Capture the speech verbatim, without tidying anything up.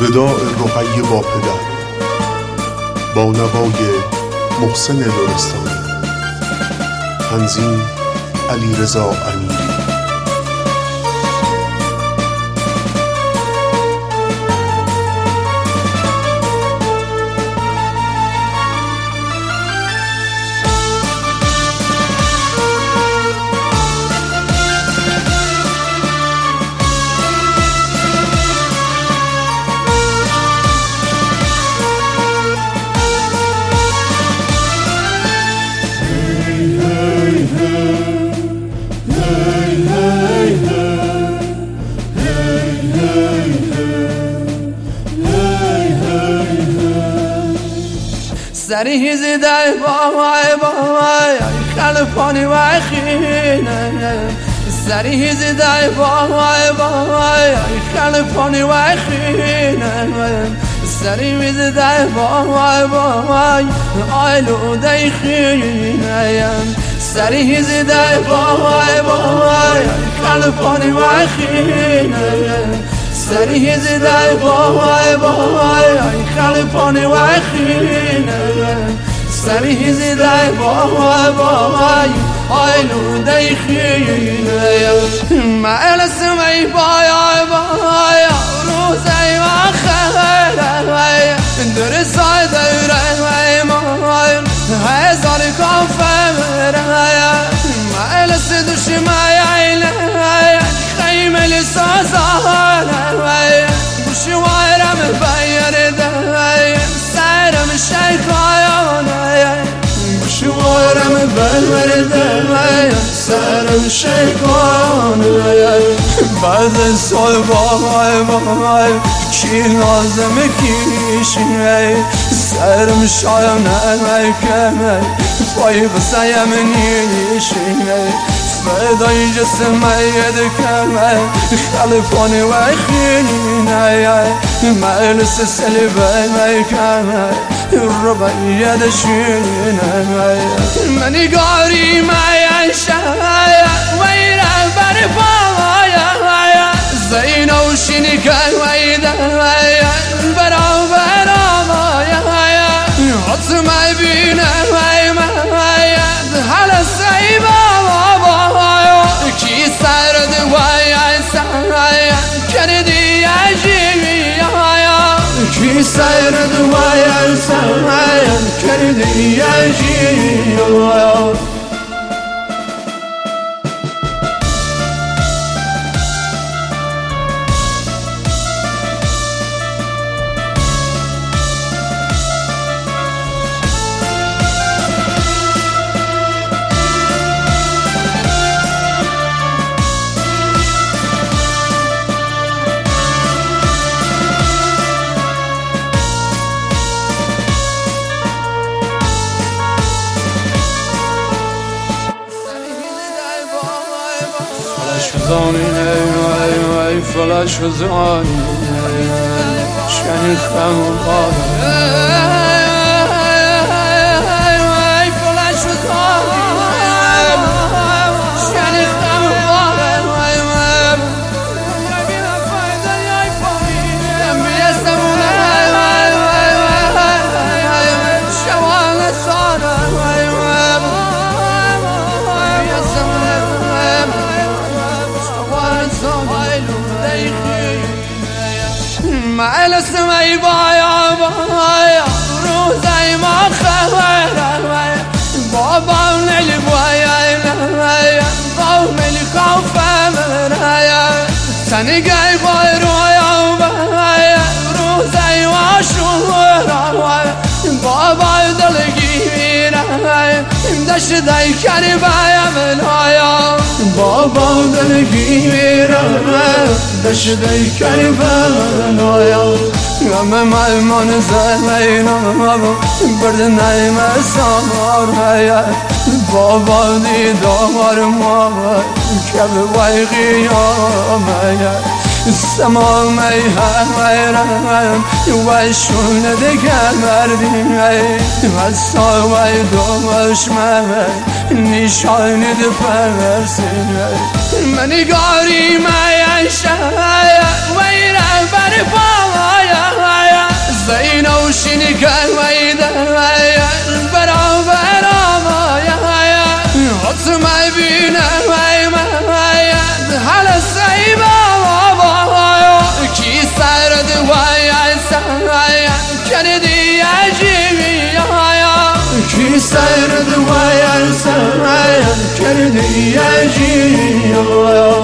وداع رقیه با پدر، با نوای محسن لرستانی. تنظیم علیرضا امیری. سری زده بای بای خلفانی و خینه، سری زده بای بای خلفانی و خینه، سری زده بای بای آلوده خینه، سری زده بای بای خلفانی و خینه، سری زده بای بای خلفانی و خینه، سری زده بای بای آلوده خینه. معل سمی بای بای روزی و خیره درسای دوره مای هزار کافره، معل سدوش مایله خیمه لسازانه بشوارم بیرده سرم شیطانه، بشوارم بیرده سرم شیطانه. بعد سال بای بای کی لازم کیشه سرم شایانه کنه پای بسایم نیشه فدای جسمي يدكمه خلفوني وخيني مالس سلبي ميكمه الربع يدشينه مني قاري ما ينشايا ويرا برفايا زين وشني كان ويدايا برا برا مايا عصمي بينا مايا على السيبه کی سرد وای سای کردی عجیبی آیا، کی سرد وای سای کردی عجیبی آیا. زانینه وای وای فلاش زانینه شنی خم باد معل سمی بایا بایا روزی ما خبره بابا نلی بایا نیا باو نلی خوفم رایا سنی گای بای رویا بایا روزی ما شورا بابا دلگی میره دشت دای کری بایا منایا بابا دلگی میره دشت دای کری منایا غم ملمان زمینم برد نیم سامار بابا دیدار ما که به وی قیامه سمام ای هرم و شونه دگر مردیم و ساوی دومش من نشانی ده پرسیم منی گاری مای شای وی رم برفايا زين وشنك ويدا برا برا مايا عطما بينا ويا على السيبا كي سرد ويا سايا كردي يجيبي كي سرد ويا سايا كردي يجيبي